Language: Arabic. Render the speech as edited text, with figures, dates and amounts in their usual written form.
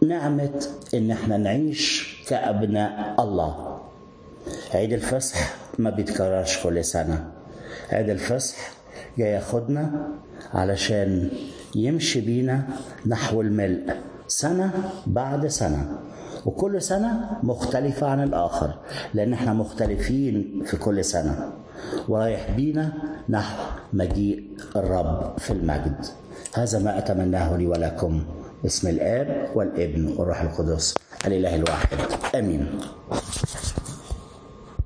نعمة إن احنا نعيش كأبناء الله. عيد الفصح ما بيتكررش كل سنة. عيد الفصح جاي ياخدنا علشان يمشي بينا نحو الملء سنة بعد سنة، وكل سنة مختلفة عن الآخر، لأن احنا مختلفين في كل سنة، ورايح بينا نحو مجيء الرب في المجد. هذا ما أتمناه لي ولكم، باسم الآب والابن والروح القدس الإله الواحد، آمين.